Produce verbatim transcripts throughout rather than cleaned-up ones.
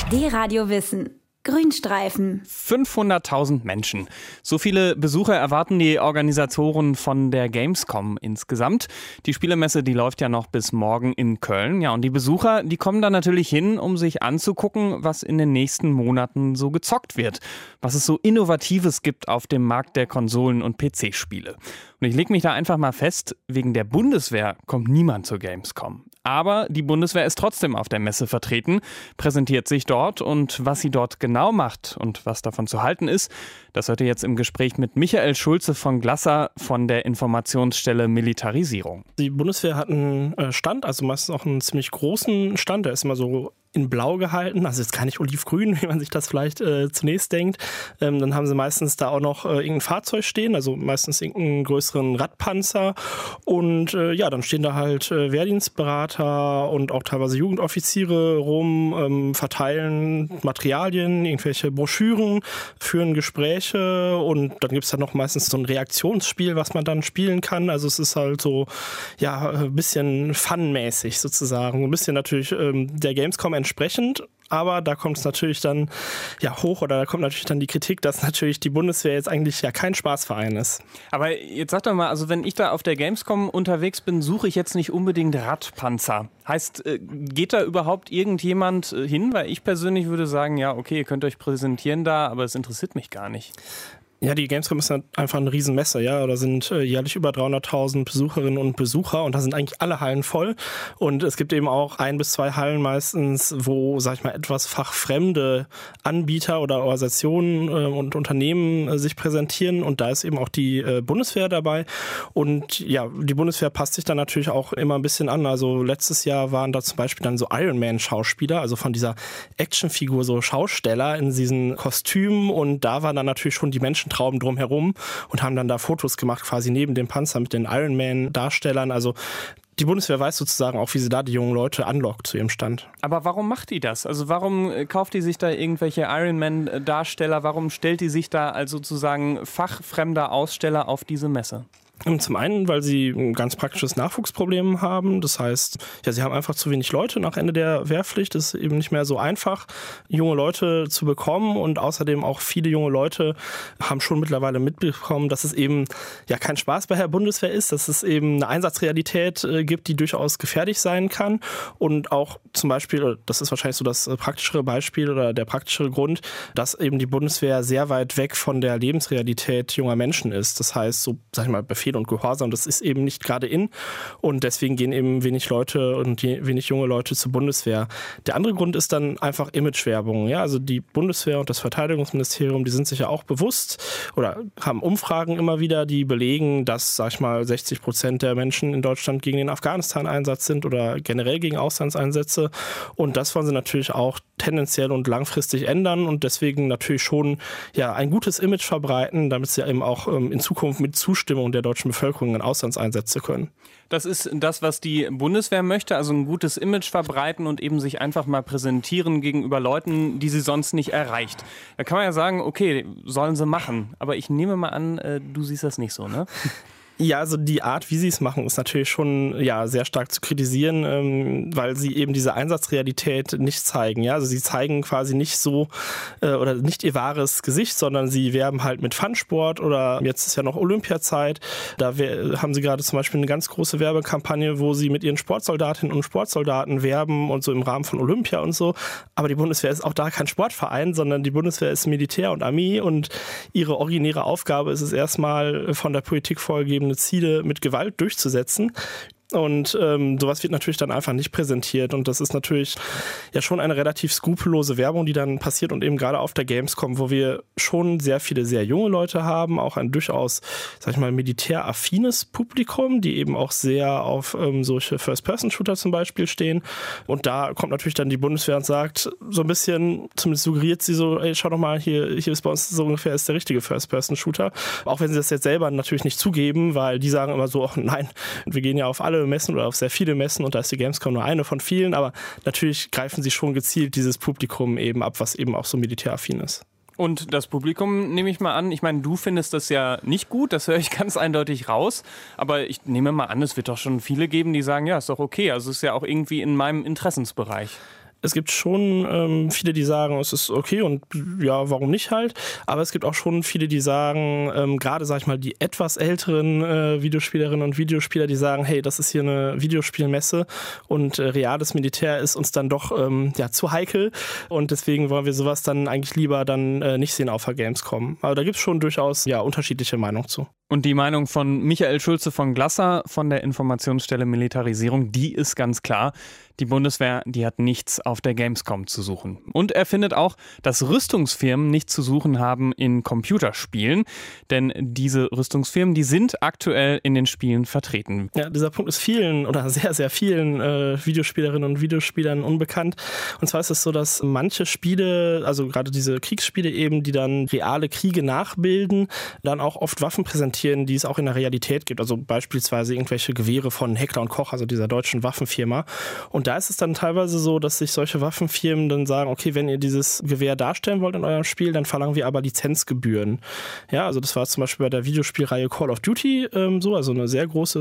D-Radio Wissen. Grünstreifen. fünfhunderttausend Menschen. So viele Besucher erwarten die Organisatoren von der Gamescom insgesamt. Die Spielemesse, die läuft ja noch bis morgen in Köln. Ja, und die Besucher, die kommen da natürlich hin, um sich anzugucken, was in den nächsten Monaten so gezockt wird. Was es so Innovatives gibt auf dem Markt der Konsolen- und P C-Spiele. Und ich lege mich da einfach mal fest, wegen der Bundeswehr kommt niemand zur Gamescom. Aber die Bundeswehr ist trotzdem auf der Messe vertreten, präsentiert sich dort und was sie dort genau macht und was davon zu halten ist, das hört ihr jetzt im Gespräch mit Michael Schulze von Glasser von der Informationsstelle Militarisierung. Die Bundeswehr hat einen Stand, also meistens auch einen ziemlich großen Stand, der ist immer so in blau gehalten, also jetzt gar nicht olivgrün, wie man sich das vielleicht äh, zunächst denkt. Ähm, dann haben sie meistens da auch noch äh, irgendein Fahrzeug stehen, also meistens irgendeinen größeren Radpanzer und äh, ja, dann stehen da halt äh, Wehrdienstberater und auch teilweise Jugendoffiziere rum, ähm, verteilen Materialien, irgendwelche Broschüren, führen Gespräche und dann gibt es dann noch meistens so ein Reaktionsspiel, was man dann spielen kann, also es ist halt so, ja, ein bisschen funmäßig sozusagen, ein bisschen natürlich ähm, der Gamescom entsprechend, aber da kommt es natürlich dann ja hoch oder da kommt natürlich dann die Kritik, dass natürlich die Bundeswehr jetzt eigentlich ja kein Spaßverein ist. Aber jetzt sag doch mal, also wenn ich da auf der Gamescom unterwegs bin, suche ich jetzt nicht unbedingt Radpanzer. Heißt, geht da überhaupt irgendjemand hin? Weil ich persönlich würde sagen, ja okay, ihr könnt euch präsentieren da, aber es interessiert mich gar nicht. Ja, die Gamescom ist einfach eine Riesenmesse, ja. Da sind äh, jährlich über dreihunderttausend Besucherinnen und Besucher und da sind eigentlich alle Hallen voll. Und es gibt eben auch ein bis zwei Hallen meistens, wo, sag ich mal, etwas fachfremde Anbieter oder Organisationen äh, und Unternehmen äh, sich präsentieren. Und da ist eben auch die äh, Bundeswehr dabei. Und ja, die Bundeswehr passt sich dann natürlich auch immer ein bisschen an. Also letztes Jahr waren da zum Beispiel dann so Iron-Man-Schauspieler, also von dieser Actionfigur so Schausteller in diesen Kostümen. Und da waren dann natürlich schon die Menschen Trauben drumherum und haben dann da Fotos gemacht, quasi neben dem Panzer mit den Ironman-Darstellern. Also die Bundeswehr weiß sozusagen auch, wie sie da die jungen Leute anlockt zu ihrem Stand. Aber warum macht die das? Also warum kauft die sich da irgendwelche Ironman-Darsteller? Warum stellt die sich da als sozusagen fachfremder Aussteller auf diese Messe? Zum einen, weil sie ein ganz praktisches Nachwuchsproblem haben. Das heißt, ja, sie haben einfach zu wenig Leute nach Ende der Wehrpflicht. Es ist eben nicht mehr so einfach, junge Leute zu bekommen. Und außerdem auch viele junge Leute haben schon mittlerweile mitbekommen, dass es eben ja kein Spaß bei der Bundeswehr ist, dass es eben eine Einsatzrealität äh, gibt, die durchaus gefährlich sein kann. Und auch zum Beispiel, das ist wahrscheinlich so das praktischere Beispiel oder der praktischere Grund, dass eben die Bundeswehr sehr weit weg von der Lebensrealität junger Menschen ist. Das heißt, so, sag ich mal, Befehl und Gehorsam, das ist eben nicht gerade in und deswegen gehen eben wenig Leute und wenig junge Leute zur Bundeswehr. Der andere Grund ist dann einfach Imagewerbung. Ja, also die Bundeswehr und das Verteidigungsministerium, die sind sich ja auch bewusst oder haben Umfragen immer wieder, die belegen, dass, sag ich mal, sechzig Prozent der Menschen in Deutschland gegen den Afghanistan-Einsatz sind oder generell gegen Auslandseinsätze und das wollen sie natürlich auch tendenziell und langfristig ändern und deswegen natürlich schon ja ein gutes Image verbreiten, damit sie eben auch ähm, in Zukunft mit Zustimmung der deutschen Bevölkerung in Auslandseinsätze können. Das ist das, was die Bundeswehr möchte, also ein gutes Image verbreiten und eben sich einfach mal präsentieren gegenüber Leuten, die sie sonst nicht erreicht. Da kann man ja sagen, okay, sollen sie machen, aber ich nehme mal an, du siehst das nicht so, ne? Ja, also die Art, wie sie es machen, ist natürlich schon ja sehr stark zu kritisieren, ähm, weil sie eben diese Einsatzrealität nicht zeigen. Ja, also sie zeigen quasi nicht so äh, oder nicht ihr wahres Gesicht, sondern sie werben halt mit Funsport oder jetzt ist ja noch Olympiazeit. Da haben sie gerade zum Beispiel eine ganz große Werbekampagne, wo sie mit ihren Sportsoldatinnen und Sportsoldaten werben und so im Rahmen von Olympia und so. Aber die Bundeswehr ist auch da kein Sportverein, sondern die Bundeswehr ist Militär und Armee und ihre originäre Aufgabe ist es erstmal von der Politik vorgegeben, Ziele mit Gewalt durchzusetzen. Und ähm, sowas wird natürlich dann einfach nicht präsentiert und das ist natürlich ja schon eine relativ skrupellose Werbung, die dann passiert und eben gerade auf der Gamescom, wo wir schon sehr viele sehr junge Leute haben, auch ein durchaus, sag ich mal, militäraffines Publikum, die eben auch sehr auf ähm, solche First-Person-Shooter zum Beispiel stehen und da kommt natürlich dann die Bundeswehr und sagt so ein bisschen, zumindest suggeriert sie so, ey, schau doch mal, hier, hier ist bei uns so ungefähr ist der richtige First-Person-Shooter, auch wenn sie das jetzt selber natürlich nicht zugeben, weil die sagen immer so, ach nein, wir gehen ja auf alle Messen oder auf sehr viele Messen und da ist die Gamescom nur eine von vielen, aber natürlich greifen sie schon gezielt dieses Publikum eben ab, was eben auch so militäraffin ist. Und das Publikum nehme ich mal an, ich meine, du findest das ja nicht gut, das höre ich ganz eindeutig raus, aber ich nehme mal an, es wird doch schon viele geben, die sagen, ja, ist doch okay, also ist ja auch irgendwie in meinem Interessensbereich. Es gibt schon ähm, viele, die sagen, es ist okay und ja, warum nicht halt. Aber es gibt auch schon viele, die sagen, ähm, gerade, sag ich mal, die etwas älteren äh, Videospielerinnen und Videospieler, die sagen, hey, das ist hier eine Videospielmesse und äh, reales Militär ist uns dann doch ähm, ja, zu heikel. Und deswegen wollen wir sowas dann eigentlich lieber dann äh, nicht sehen auf der Gamescom. Aber da gibt es schon durchaus ja, unterschiedliche Meinungen zu. Und die Meinung von Michael Schulze von Glasser von der Informationsstelle Militarisierung, die ist ganz klar. Die Bundeswehr, die hat nichts auf der Gamescom zu suchen. Und er findet auch, dass Rüstungsfirmen nichts zu suchen haben in Computerspielen. Denn diese Rüstungsfirmen, die sind aktuell in den Spielen vertreten. Ja, dieser Punkt ist vielen oder sehr, sehr vielen äh, Videospielerinnen und Videospielern unbekannt. Und zwar ist es so, dass manche Spiele, also gerade diese Kriegsspiele eben, die dann reale Kriege nachbilden, dann auch oft Waffen präsentieren, die es auch in der Realität gibt. Also beispielsweise irgendwelche Gewehre von Heckler und Koch, also dieser deutschen Waffenfirma. Und da ist es dann teilweise so, dass sich solche Waffenfirmen dann sagen, okay, wenn ihr dieses Gewehr darstellen wollt in eurem Spiel, dann verlangen wir aber Lizenzgebühren. Ja, also das war zum Beispiel bei der Videospielreihe Call of Duty ähm, so, also eine sehr große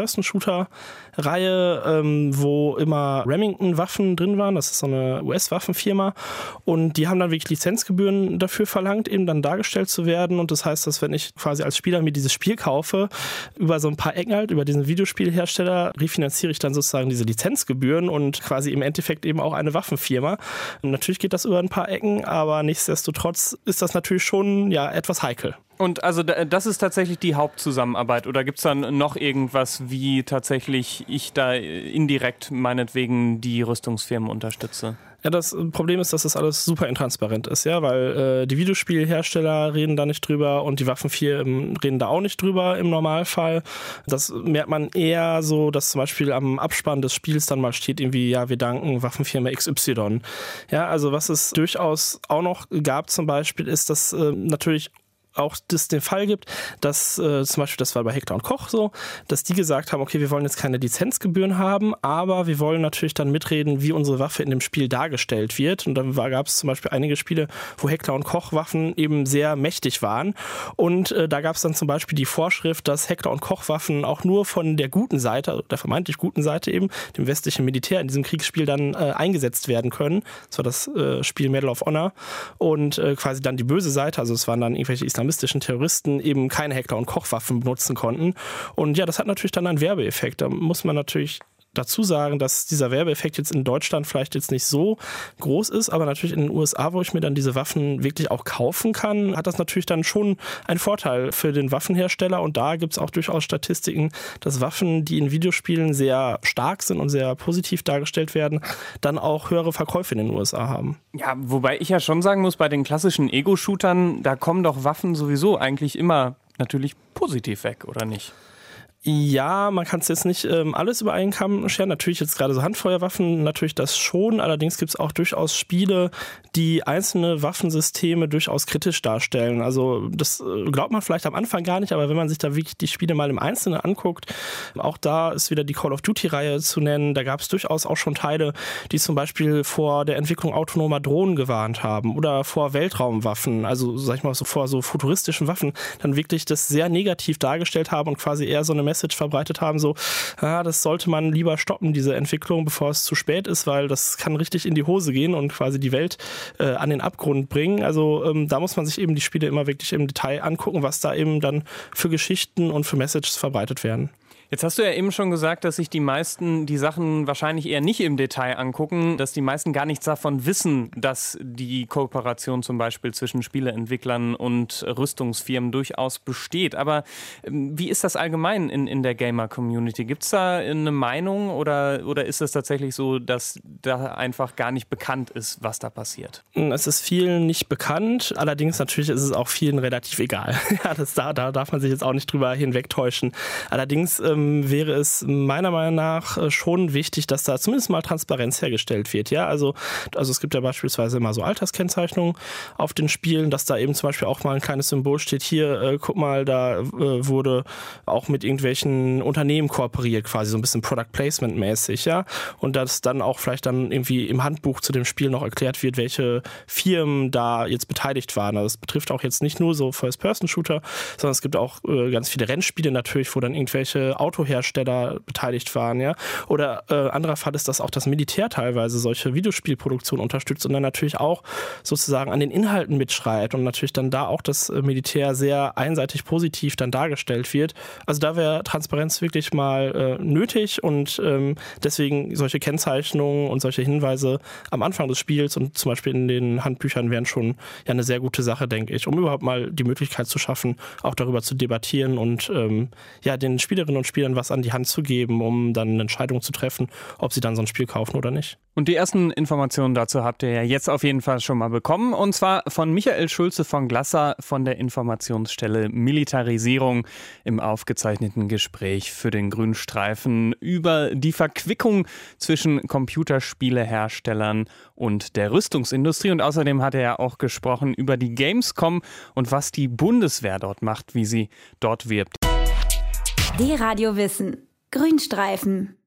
First-Person-Shooter-Reihe, ähm, wo immer Remington-Waffen drin waren. Das ist so eine U S-Waffenfirma. Und die haben dann wirklich Lizenzgebühren dafür verlangt, eben dann dargestellt zu werden. Und das heißt, dass wenn ich quasi als Spieler mir dieses Spiel kaufe, über so ein paar Ecken halt, über diesen Videospielhersteller, refinanziere ich dann sozusagen diese Lizenzgebühren und quasi im Endeffekt eben auch eine Waffenfirma. Und natürlich geht das über ein paar Ecken, aber nichtsdestotrotz ist das natürlich schon ja etwas heikel. Und also das ist tatsächlich die Hauptzusammenarbeit oder gibt es dann noch irgendwas, wie tatsächlich ich da indirekt meinetwegen die Rüstungsfirmen unterstütze? Ja, das Problem ist, dass das alles super intransparent ist, ja, weil äh, die Videospielhersteller reden da nicht drüber und die Waffenfirmen reden da auch nicht drüber im Normalfall. Das merkt man eher so, dass zum Beispiel am Abspann des Spiels dann mal steht irgendwie, ja, wir danken Waffenfirma X Y. Ja, also was es durchaus auch noch gab zum Beispiel, ist, dass äh, natürlich auch das den Fall gibt, dass äh, zum Beispiel, das war bei Heckler und Koch so, dass die gesagt haben, okay, wir wollen jetzt keine Lizenzgebühren haben, aber wir wollen natürlich dann mitreden, wie unsere Waffe in dem Spiel dargestellt wird. Und dann gab es zum Beispiel einige Spiele, wo Heckler und Koch Waffen eben sehr mächtig waren. Und äh, da gab es dann zum Beispiel die Vorschrift, dass Heckler und Koch Waffen auch nur von der guten Seite, also der vermeintlich guten Seite eben, dem westlichen Militär in diesem Kriegsspiel dann äh, eingesetzt werden können. Das war das äh, Spiel Medal of Honor. Und äh, quasi dann die böse Seite, also es waren dann irgendwelche islamistischen Terroristen eben keine Heckler- und Kochwaffen benutzen konnten. Und ja, das hat natürlich dann einen Werbeeffekt. Da muss man natürlich dazu sagen, dass dieser Werbeeffekt jetzt in Deutschland vielleicht jetzt nicht so groß ist, aber natürlich in den U S A, wo ich mir dann diese Waffen wirklich auch kaufen kann, hat das natürlich dann schon einen Vorteil für den Waffenhersteller. Und da gibt es auch durchaus Statistiken, dass Waffen, die in Videospielen sehr stark sind und sehr positiv dargestellt werden, dann auch höhere Verkäufe in den U S A haben. Ja, wobei ich ja schon sagen muss, bei den klassischen Ego-Shootern, da kommen doch Waffen sowieso eigentlich immer natürlich positiv weg, oder nicht? Ja, man kann es jetzt nicht ähm, alles über einen Kamm scheren. Natürlich jetzt gerade so Handfeuerwaffen, natürlich das schon. Allerdings gibt es auch durchaus Spiele, die einzelne Waffensysteme durchaus kritisch darstellen. Also das äh, glaubt man vielleicht am Anfang gar nicht, aber wenn man sich da wirklich die Spiele mal im Einzelnen anguckt, auch da ist wieder die Call of Duty-Reihe zu nennen. Da gab es durchaus auch schon Teile, die zum Beispiel vor der Entwicklung autonomer Drohnen gewarnt haben oder vor Weltraumwaffen, also sag ich mal so vor so futuristischen Waffen, dann wirklich das sehr negativ dargestellt haben und quasi eher so eine Message verbreitet haben, so, ah, das sollte man lieber stoppen, diese Entwicklung, bevor es zu spät ist, weil das kann richtig in die Hose gehen und quasi die Welt äh, an den Abgrund bringen. Also ähm, da muss man sich eben die Spiele immer wirklich im Detail angucken, was da eben dann für Geschichten und für Messages verbreitet werden. Jetzt hast du ja eben schon gesagt, dass sich die meisten die Sachen wahrscheinlich eher nicht im Detail angucken, dass die meisten gar nichts davon wissen, dass die Kooperation zum Beispiel zwischen Spieleentwicklern und Rüstungsfirmen durchaus besteht. Aber wie ist das allgemein in, in der Gamer-Community? Gibt es da eine Meinung oder, oder ist es tatsächlich so, dass da einfach gar nicht bekannt ist, was da passiert? Es ist vielen nicht bekannt, allerdings natürlich ist es auch vielen relativ egal. Ja, das, da, da darf man sich jetzt auch nicht drüber hinwegtäuschen. Allerdings ähm, wäre es meiner Meinung nach schon wichtig, dass da zumindest mal Transparenz hergestellt wird. Ja, also, also es gibt ja beispielsweise immer so Alterskennzeichnungen auf den Spielen, dass da eben zum Beispiel auch mal ein kleines Symbol steht, hier, äh, guck mal, da äh, wurde auch mit irgendwelchen Unternehmen kooperiert, quasi so ein bisschen Product Placement mäßig, ja, und dass dann auch vielleicht dann irgendwie im Handbuch zu dem Spiel noch erklärt wird, welche Firmen da jetzt beteiligt waren. Also das betrifft auch jetzt nicht nur so First-Person-Shooter, sondern es gibt auch äh, ganz viele Rennspiele natürlich, wo dann irgendwelche Autohersteller beteiligt waren, ja. Oder äh, anderer Fall ist, dass auch das Militär teilweise solche Videospielproduktionen unterstützt und dann natürlich auch sozusagen an den Inhalten mitschreibt und natürlich dann da auch das Militär sehr einseitig positiv dann dargestellt wird. Also da wäre Transparenz wirklich mal äh, nötig und ähm, deswegen solche Kennzeichnungen und solche Hinweise am Anfang des Spiels und zum Beispiel in den Handbüchern wären schon ja eine sehr gute Sache, denke ich, um überhaupt mal die Möglichkeit zu schaffen, auch darüber zu debattieren und ähm, ja den Spielerinnen und Spielern was an die Hand zu geben, um dann eine Entscheidung zu treffen, ob sie dann so ein Spiel kaufen oder nicht. Und die ersten Informationen dazu habt ihr ja jetzt auf jeden Fall schon mal bekommen. Und zwar von Michael Schulze von Glasser von der Informationsstelle Militarisierung im aufgezeichneten Gespräch für den Grünstreifen über die Verquickung zwischen Computerspieleherstellern und der Rüstungsindustrie. Und außerdem hat er ja auch gesprochen über die Gamescom und was die Bundeswehr dort macht, wie sie dort wirbt. D-Radio Wissen. Grünstreifen.